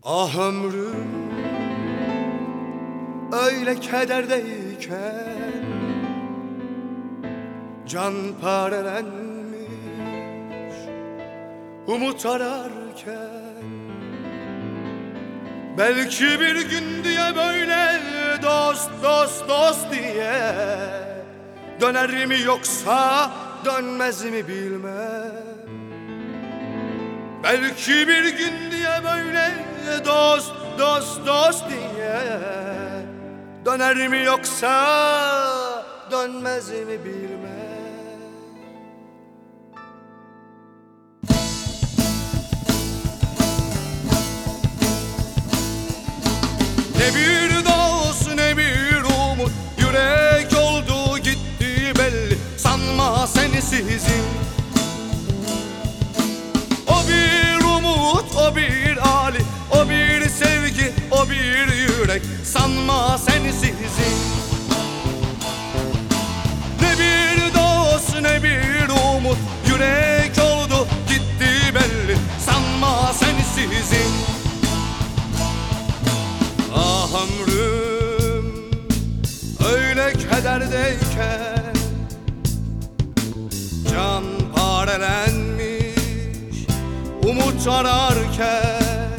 Ah ömrüm öyle kederdeyken, can parelenmiş umut ararken, belki bir gün diye böyle dost dost dost diye döner mi yoksa dönmez mi bilmem. Belki bir gün diye böyle dost dost dost diye döner mi yoksa dönmez mi bilmem. Ne bir dost ne bir umut, yürek oldu gitti belli, sanma sensizim. O bir umut, o bir hali, o bir sevgi, o bir yürek, sanma sensizim. Ne bir dost ne bir umut, yürek oldu gitti belli, sanma sensizim. Ah ömrüm öyle kederdeyken, can parelenmiş umut ararken,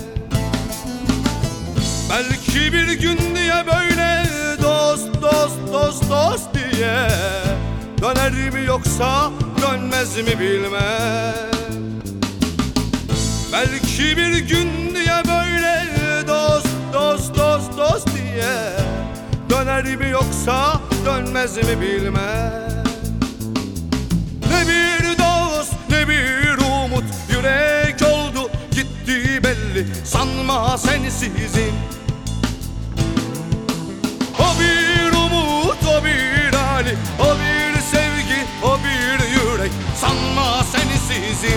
belki bir gün diye böyle dost dost dost dost diye döner mi yoksa dönmez mi bilmem. Belki bir gün diye böyle dost dost dost dost diye döner mi yoksa dönmez mi bilmem. Ne bir dost ne bir umut, yürek oldu gitti belli, sanma sensizim. O bir umut, o bir hali, o bir sevgi, o bir yürek, sanma sensizim.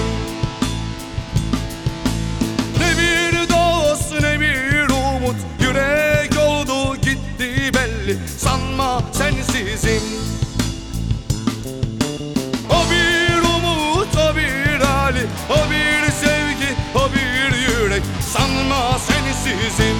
Ne bir dost ne bir umut, yürek oldu gitti belli, sanma sensizim. O bir umut, o bir hali, o bir sevgi, o bir yürek, sanma sensizim.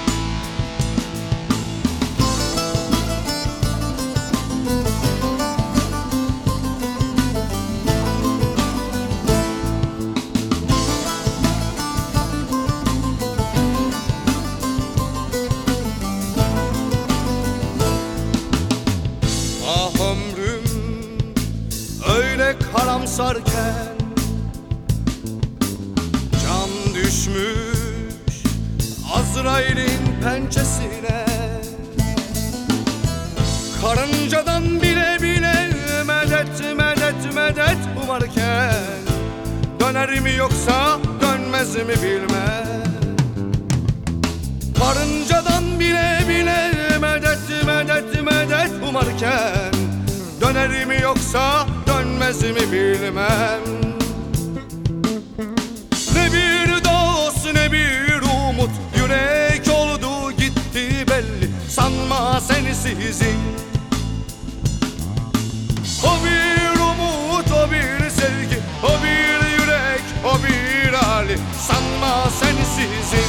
Ah ömrüm öyle karamsarken, can düşmüş Azrail'in pençesine, karıncadan bile bile medet medet medet umarken, döner mi yoksa dönmez mi bilmem. Karıncadan bile bile medet medet medet umarken, döner mi yoksa dönmez mi bilmem. Ne bir dost ne bir umut, yürek oldu gitti belli, sanma sensizim. O bir umut, o bir sevgi, o bir yürek, o bir hali, sanma sensizim.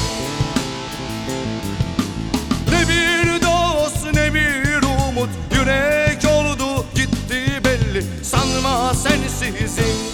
Ne bir dost ne bir umut, yürek oldu gitti belli, sanma sensizim.